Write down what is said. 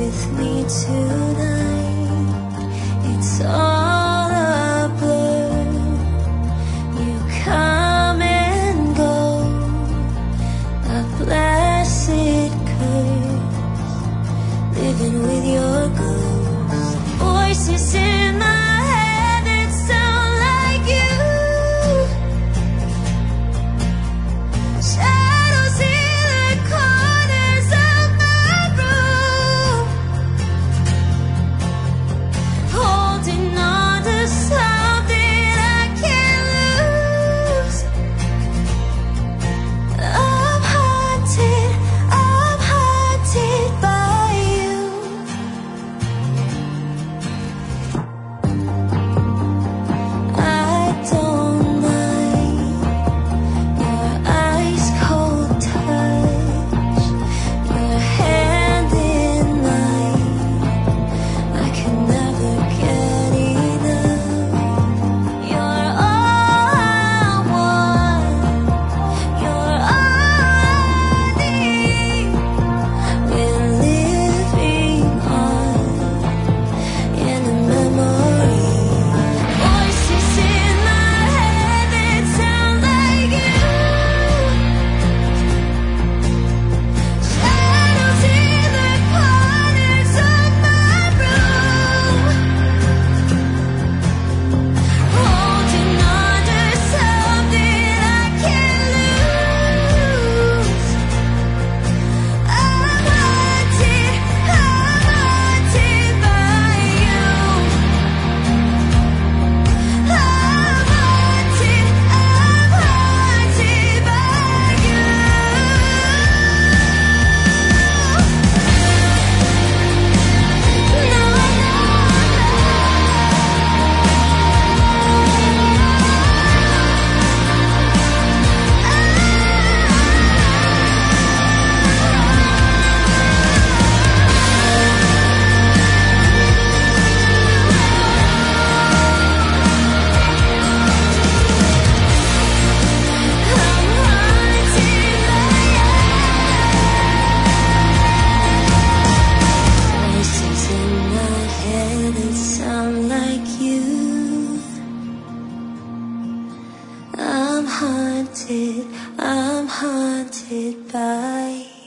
with me tonight. It's all a blur. You come and go, a blessed curse, living with your ghost. Voices in my head that sound like you. Shadows in the corners of my room, holding on to something I can't lose. I'm haunted by you. I don't mind your ice cold touch, your hand in mine. I can never get enough. You're all I want, you're all I need. We're living on in a memory. Voices in my head that sound like you. Shadows in the corners of my room, holding on to something I can't lose. I'm haunted by you. I'm haunted by you. Voices in my head that sound like you. I'm haunted by